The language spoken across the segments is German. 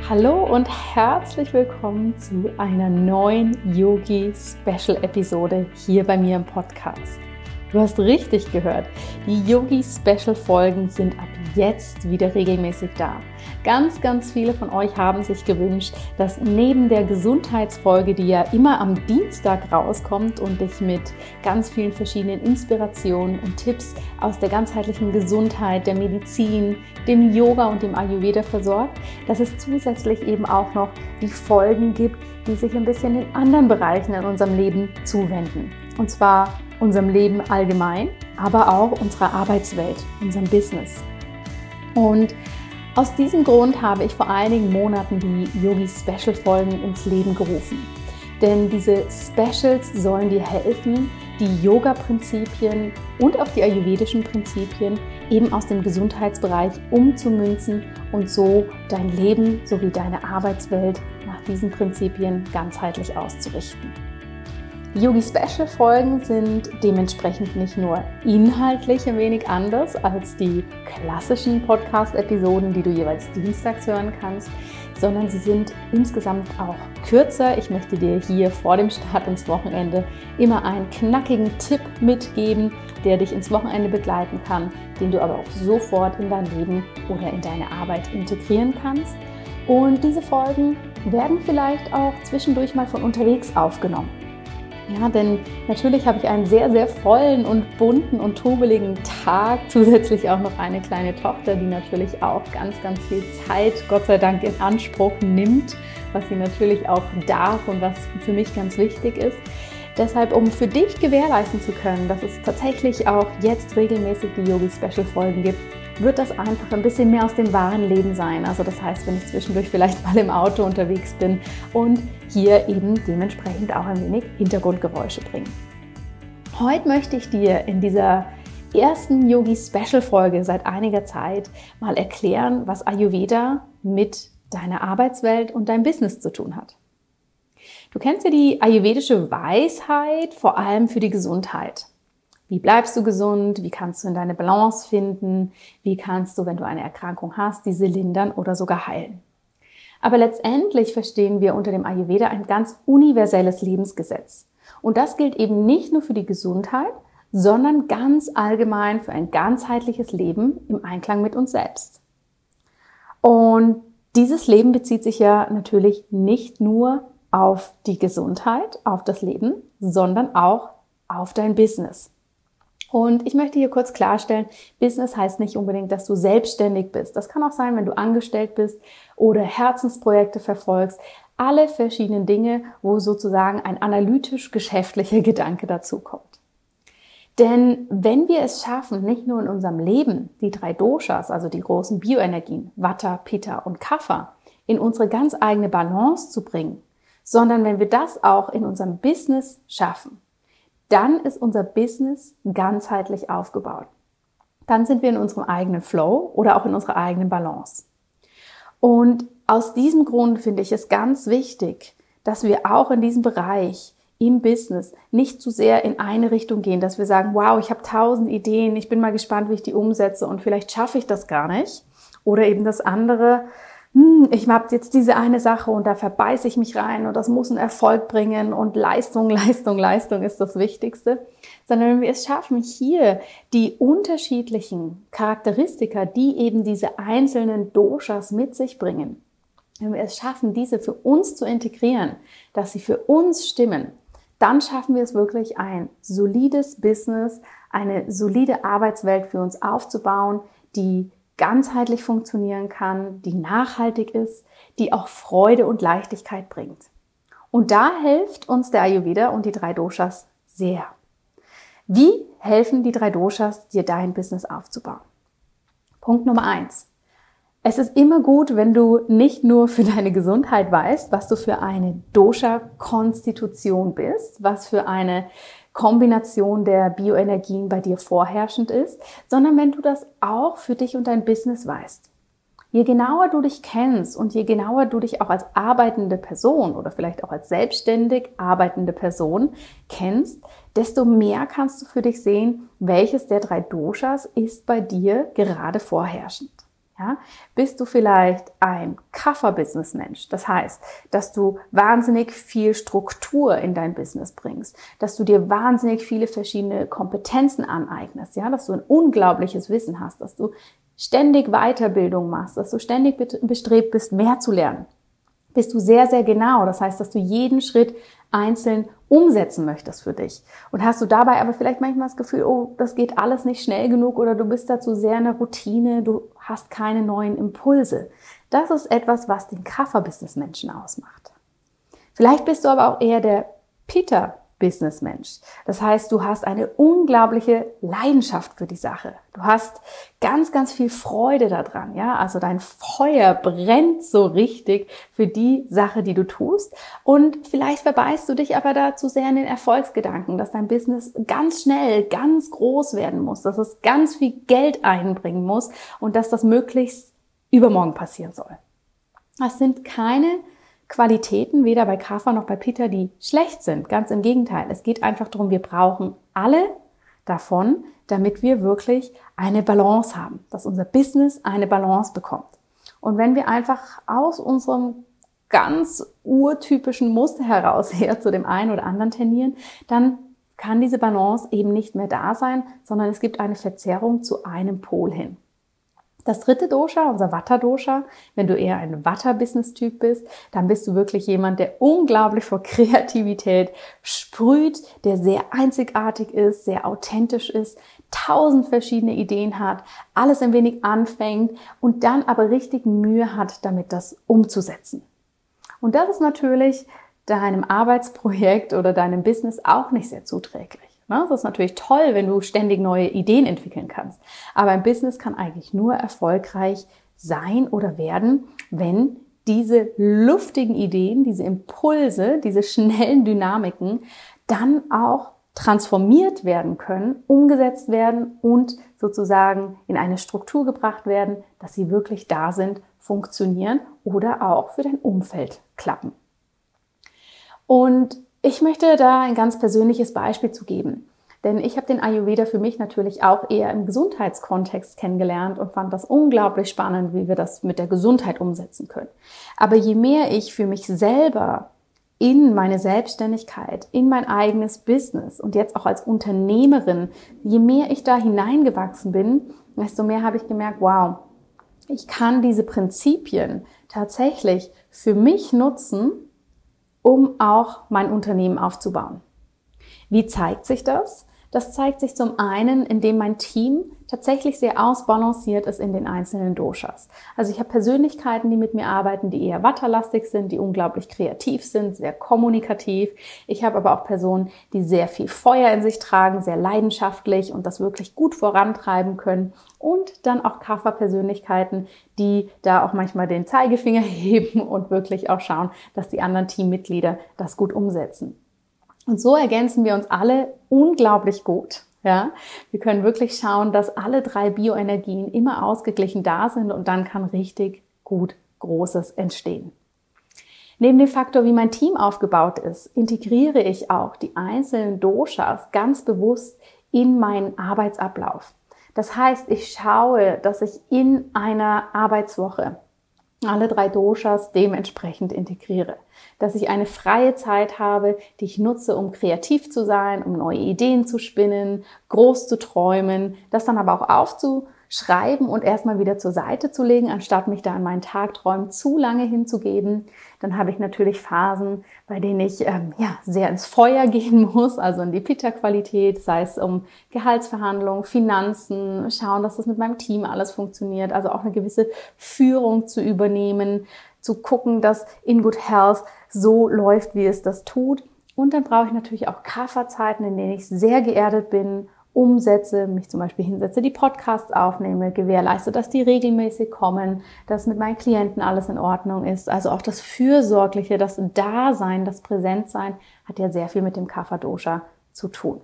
Hallo und herzlich willkommen zu einer neuen Yogi-Special-Episode hier bei mir im Podcast. Du hast richtig gehört, die Yogi-Special-Folgen sind ab jetzt wieder regelmäßig da. Ganz, ganz viele von euch haben sich gewünscht, dass neben der Gesundheitsfolge, die ja immer am Dienstag rauskommt und dich mit ganz vielen verschiedenen Inspirationen und Tipps aus der ganzheitlichen Gesundheit, der Medizin, dem Yoga und dem Ayurveda versorgt, dass es zusätzlich eben auch noch die Folgen gibt, die sich ein bisschen in anderen Bereichen in unserem Leben zuwenden. Und zwar unserem Leben allgemein, aber auch unserer Arbeitswelt, unserem Business. Und aus diesem Grund habe ich vor einigen Monaten die Yogi-Special-Folgen ins Leben gerufen. Denn diese Specials sollen dir helfen, die Yoga-Prinzipien und auch die ayurvedischen Prinzipien eben aus dem Gesundheitsbereich umzumünzen und so dein Leben sowie deine Arbeitswelt nach diesen Prinzipien ganzheitlich auszurichten. Die Yogi-Special-Folgen sind dementsprechend nicht nur inhaltlich ein wenig anders als die klassischen Podcast-Episoden, die du jeweils dienstags hören kannst, sondern sie sind insgesamt auch kürzer. Ich möchte dir hier vor dem Start ins Wochenende immer einen knackigen Tipp mitgeben, der dich ins Wochenende begleiten kann, den du aber auch sofort in dein Leben oder in deine Arbeit integrieren kannst. Und diese Folgen werden vielleicht auch zwischendurch mal von unterwegs aufgenommen. Ja, denn natürlich habe ich einen sehr, sehr vollen und bunten und trubeligen Tag. Zusätzlich auch noch eine kleine Tochter, die natürlich auch ganz, ganz viel Zeit, Gott sei Dank, in Anspruch nimmt, was sie natürlich auch darf und was für mich ganz wichtig ist. Deshalb, um für dich gewährleisten zu können, dass es tatsächlich auch jetzt regelmäßig die Yogi-Special-Folgen gibt, wird das einfach ein bisschen mehr aus dem wahren Leben sein. Also das heißt, wenn ich zwischendurch vielleicht mal im Auto unterwegs bin und hier eben dementsprechend auch ein wenig Hintergrundgeräusche bringen. Heute möchte ich dir in dieser ersten Yogi-Special-Folge seit einiger Zeit mal erklären, was Ayurveda mit deiner Arbeitswelt und deinem Business zu tun hat. Du kennst ja die ayurvedische Weisheit, vor allem für die Gesundheit. Wie bleibst du gesund? Wie kannst du in deine Balance finden? Wie kannst du, wenn du eine Erkrankung hast, diese lindern oder sogar heilen? Aber letztendlich verstehen wir unter dem Ayurveda ein ganz universelles Lebensgesetz. Und das gilt eben nicht nur für die Gesundheit, sondern ganz allgemein für ein ganzheitliches Leben im Einklang mit uns selbst. Und dieses Leben bezieht sich ja natürlich nicht nur auf die Gesundheit, auf das Leben, sondern auch auf dein Business. Und ich möchte hier kurz klarstellen, Business heißt nicht unbedingt, dass du selbstständig bist. Das kann auch sein, wenn du angestellt bist oder Herzensprojekte verfolgst. Alle verschiedenen Dinge, wo sozusagen ein analytisch-geschäftlicher Gedanke dazukommt. Denn wenn wir es schaffen, nicht nur in unserem Leben die 3 Doshas, also die großen Bioenergien, Vata, Pitta und Kapha, in unsere ganz eigene Balance zu bringen, sondern wenn wir das auch in unserem Business schaffen, dann ist unser Business ganzheitlich aufgebaut. Dann sind wir in unserem eigenen Flow oder auch in unserer eigenen Balance. Und aus diesem Grund finde ich es ganz wichtig, dass wir auch in diesem Bereich im Business nicht zu sehr in eine Richtung gehen, dass wir sagen, wow, ich habe 1000 Ideen, ich bin mal gespannt, wie ich die umsetze und vielleicht schaffe ich das gar nicht. Oder eben das andere, ich habe jetzt diese eine Sache und da verbeiße ich mich rein und das muss einen Erfolg bringen und Leistung ist das Wichtigste. Sondern wenn wir es schaffen, hier die unterschiedlichen Charakteristika, die eben diese einzelnen Doshas mit sich bringen, wenn wir es schaffen, diese für uns zu integrieren, dass sie für uns stimmen, dann schaffen wir es wirklich, ein solides Business, eine solide Arbeitswelt für uns aufzubauen, die ganzheitlich funktionieren kann, die nachhaltig ist, die auch Freude und Leichtigkeit bringt. Und da hilft uns der Ayurveda und die 3 Doshas sehr. Wie helfen die 3 Doshas, dir dein Business aufzubauen? Punkt Nummer 1. Es ist immer gut, wenn du nicht nur für deine Gesundheit weißt, was du für eine Dosha-Konstitution bist, was für eine Kombination der Bioenergien bei dir vorherrschend ist, sondern wenn du das auch für dich und dein Business weißt. Je genauer du dich kennst und je genauer du dich auch als arbeitende Person oder vielleicht auch als selbstständig arbeitende Person kennst, desto mehr kannst du für dich sehen, welches der 3 Doshas ist bei dir gerade vorherrschend. Ja, bist du vielleicht ein Kaffer-Business-Mensch? Das heißt, dass du wahnsinnig viel Struktur in dein Business bringst, dass du dir wahnsinnig viele verschiedene Kompetenzen aneignest, ja, dass du ein unglaubliches Wissen hast, dass du ständig Weiterbildung machst, dass du ständig bestrebt bist, mehr zu lernen. Bist du sehr, sehr genau. Das heißt, dass du jeden Schritt einzeln umsetzen möchtest für dich. Und hast du dabei aber vielleicht manchmal das Gefühl, oh, das geht alles nicht schnell genug oder du bist dazu sehr in der Routine, du hast keine neuen Impulse. Das ist etwas, was den Kaffer-Business-Menschen ausmacht. Vielleicht bist du aber auch eher der Pitta-Business-Mensch. Das heißt, du hast eine unglaubliche Leidenschaft für die Sache. Du hast ganz, ganz viel Freude daran, ja? Also dein Feuer brennt so richtig für die Sache, die du tust. Und vielleicht verbeißt du dich aber da zu sehr in den Erfolgsgedanken, dass dein Business ganz schnell, ganz groß werden muss, dass es ganz viel Geld einbringen muss und dass das möglichst übermorgen passieren soll. Das sind keine Qualitäten, weder bei Kaffer noch bei Pitta, die schlecht sind. Ganz im Gegenteil. Es geht einfach darum, wir brauchen alle davon, damit wir wirklich eine Balance haben, dass unser Business eine Balance bekommt. Und wenn wir einfach aus unserem ganz urtypischen Muster heraus her zu dem einen oder anderen tendieren, dann kann diese Balance eben nicht mehr da sein, sondern es gibt eine Verzerrung zu einem Pol hin. Das dritte Dosha, unser Vata-Dosha, wenn du eher ein Vata-Business-Typ bist, dann bist du wirklich jemand, der unglaublich vor Kreativität sprüht, der sehr einzigartig ist, sehr authentisch ist, 1000 verschiedene Ideen hat, alles ein wenig anfängt und dann aber richtig Mühe hat, damit das umzusetzen. Und das ist natürlich deinem Arbeitsprojekt oder deinem Business auch nicht sehr zuträglich. Das ist natürlich toll, wenn du ständig neue Ideen entwickeln kannst. Aber ein Business kann eigentlich nur erfolgreich sein oder werden, wenn diese luftigen Ideen, diese Impulse, diese schnellen Dynamiken dann auch transformiert werden können, umgesetzt werden und sozusagen in eine Struktur gebracht werden, dass sie wirklich da sind, funktionieren oder auch für dein Umfeld klappen. Und ich möchte da ein ganz persönliches Beispiel zu geben, denn ich habe den Ayurveda für mich natürlich auch eher im Gesundheitskontext kennengelernt und fand das unglaublich spannend, wie wir das mit der Gesundheit umsetzen können. Aber je mehr ich für mich selber in meine Selbstständigkeit, in mein eigenes Business und jetzt auch als Unternehmerin, je mehr ich da hineingewachsen bin, desto mehr habe ich gemerkt, wow, ich kann diese Prinzipien tatsächlich für mich nutzen, um auch mein Unternehmen aufzubauen. Wie zeigt sich das? Das zeigt sich zum einen, indem mein Team tatsächlich sehr ausbalanciert ist in den einzelnen Doshas. Also ich habe Persönlichkeiten, die mit mir arbeiten, die eher Vata-lastig sind, die unglaublich kreativ sind, sehr kommunikativ. Ich habe aber auch Personen, die sehr viel Feuer in sich tragen, sehr leidenschaftlich und das wirklich gut vorantreiben können. Und dann auch Kapha-Persönlichkeiten, die da auch manchmal den Zeigefinger heben und wirklich auch schauen, dass die anderen Teammitglieder das gut umsetzen. Und so ergänzen wir uns alle unglaublich gut. Ja, wir können wirklich schauen, dass alle drei Bioenergien immer ausgeglichen da sind und dann kann richtig gut Großes entstehen. Neben dem Faktor, wie mein Team aufgebaut ist, integriere ich auch die einzelnen Doshas ganz bewusst in meinen Arbeitsablauf. Das heißt, ich schaue, dass ich in einer Arbeitswoche alle drei Doshas dementsprechend integriere. Dass ich eine freie Zeit habe, die ich nutze, um kreativ zu sein, um neue Ideen zu spinnen, groß zu träumen, das dann aber auch aufzuschreiben und erstmal wieder zur Seite zu legen, anstatt mich da an meinen Tagträumen zu lange hinzugeben. Dann habe ich natürlich Phasen, bei denen ich sehr ins Feuer gehen muss, also in die Pitta-Qualität, sei es um Gehaltsverhandlungen, Finanzen, schauen, dass das mit meinem Team alles funktioniert, also auch eine gewisse Führung zu übernehmen, zu gucken, dass In Good Health so läuft, wie es das tut. Und dann brauche ich natürlich auch Kapha-Zeiten, in denen ich sehr geerdet bin, umsetze, mich zum Beispiel hinsetze, die Podcasts aufnehme, gewährleiste, dass die regelmäßig kommen, dass mit meinen Klienten alles in Ordnung ist. Also auch das Fürsorgliche, das Dasein, das Präsentsein hat ja sehr viel mit dem Kapha-Dosha zu tun.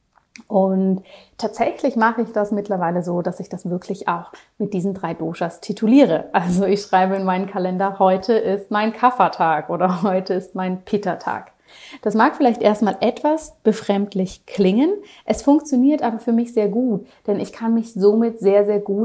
Und tatsächlich mache ich das mittlerweile so, dass ich das wirklich auch mit diesen drei Doshas tituliere. Also ich schreibe in meinen Kalender, heute ist mein Kapha-Tag oder heute ist mein Pitta-Tag. Das mag vielleicht erstmal etwas befremdlich klingen, es funktioniert aber für mich sehr gut, denn ich kann mich somit sehr, sehr gut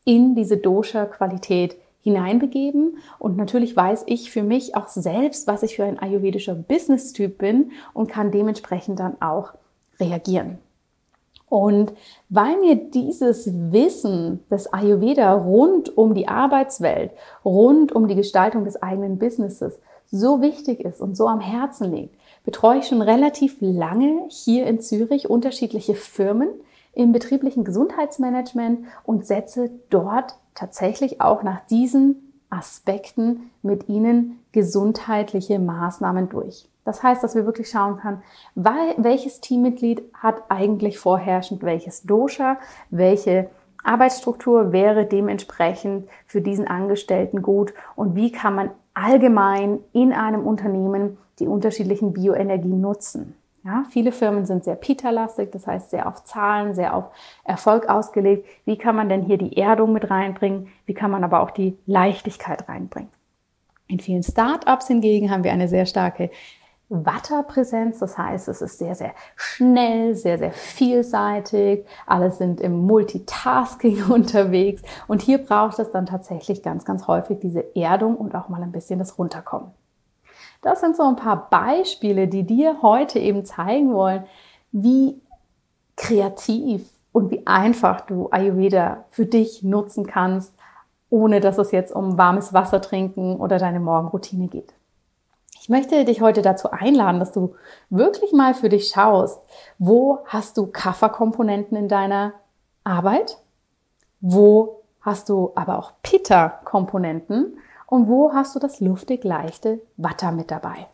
in diese Dosha-Qualität hineinbegeben. Und natürlich weiß ich für mich auch selbst, was ich für ein ayurvedischer Business-Typ bin und kann dementsprechend dann auch reagieren. Und weil mir dieses Wissen des Ayurveda rund um die Arbeitswelt, rund um die Gestaltung des eigenen Businesses so wichtig ist und so am Herzen liegt, betreue ich schon relativ lange hier in Zürich unterschiedliche Firmen im betrieblichen Gesundheitsmanagement und setze dort tatsächlich auch nach diesen Aspekten mit ihnen gesundheitliche Maßnahmen durch. Das heißt, dass wir wirklich schauen können, welches Teammitglied hat eigentlich vorherrschend welches Dosha, welche Arbeitsstruktur wäre dementsprechend für diesen Angestellten gut und wie kann man allgemein in einem Unternehmen die unterschiedlichen Bioenergien nutzen. Ja, viele Firmen sind sehr Pitta-lastig, das heißt sehr auf Zahlen, sehr auf Erfolg ausgelegt. Wie kann man denn hier die Erdung mit reinbringen? Wie kann man aber auch die Leichtigkeit reinbringen? In vielen Startups hingegen haben wir eine sehr starke Vata-Präsenz, das heißt, es ist sehr, sehr schnell, sehr, sehr vielseitig, alle sind im Multitasking unterwegs und hier braucht es dann tatsächlich ganz, ganz häufig diese Erdung und auch mal ein bisschen das Runterkommen. Das sind so ein paar Beispiele, die dir heute eben zeigen wollen, wie kreativ und wie einfach du Ayurveda für dich nutzen kannst, ohne dass es jetzt um warmes Wasser trinken oder deine Morgenroutine geht. Ich möchte dich heute dazu einladen, dass du wirklich mal für dich schaust, wo hast du Kapha-Komponenten in deiner Arbeit, wo hast du aber auch Pitta-Komponenten und wo hast du das luftig leichte Vata mit dabei.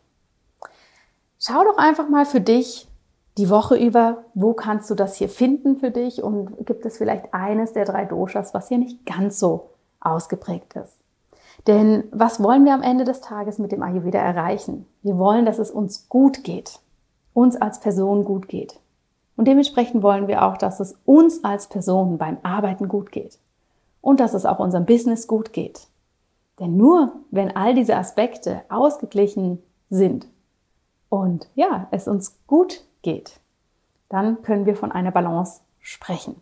Schau doch einfach mal für dich die Woche über, wo kannst du das hier finden für dich und gibt es vielleicht eines der 3 Doshas, was hier nicht ganz so ausgeprägt ist. Denn was wollen wir am Ende des Tages mit dem Ayurveda erreichen? Wir wollen, dass es uns gut geht, uns als Person gut geht. Und dementsprechend wollen wir auch, dass es uns als Person beim Arbeiten gut geht und dass es auch unserem Business gut geht. Denn nur wenn all diese Aspekte ausgeglichen sind und ja, es uns gut geht, dann können wir von einer Balance sprechen.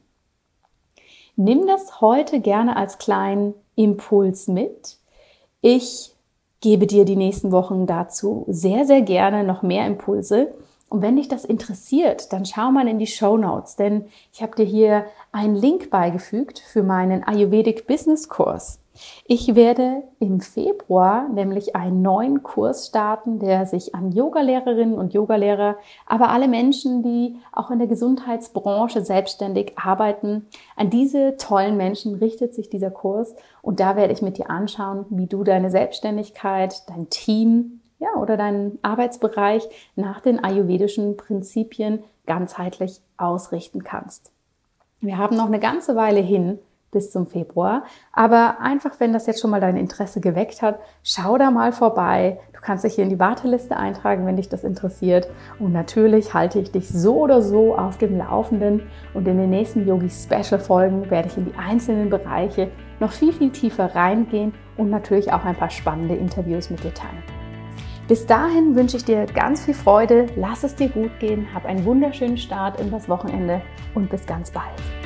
Nimm das heute gerne als kleinen Impuls mit. Ich gebe dir die nächsten Wochen dazu sehr, sehr gerne noch mehr Impulse. Und wenn dich das interessiert, dann schau mal in die Shownotes, denn ich habe dir hier einen Link beigefügt für meinen Ayurvedic Business Kurs. Ich werde im Februar nämlich einen neuen Kurs starten, der sich an Yogalehrerinnen und Yogalehrer, aber alle Menschen, die auch in der Gesundheitsbranche selbstständig arbeiten, an diese tollen Menschen richtet sich dieser Kurs. Und da werde ich mit dir anschauen, wie du deine Selbstständigkeit, dein Team, ja, oder deinen Arbeitsbereich nach den ayurvedischen Prinzipien ganzheitlich ausrichten kannst. Wir haben noch eine ganze Weile hin bis zum Februar, aber einfach, wenn das jetzt schon mal dein Interesse geweckt hat, schau da mal vorbei. Du kannst dich hier in die Warteliste eintragen, wenn dich das interessiert. Und natürlich halte ich dich so oder so auf dem Laufenden. Und in den nächsten Yogi-Special-Folgen werde ich in die einzelnen Bereiche noch viel, viel tiefer reingehen und natürlich auch ein paar spannende Interviews mit dir teilen. Bis dahin wünsche ich dir ganz viel Freude, lass es dir gut gehen, hab einen wunderschönen Start in das Wochenende und bis ganz bald.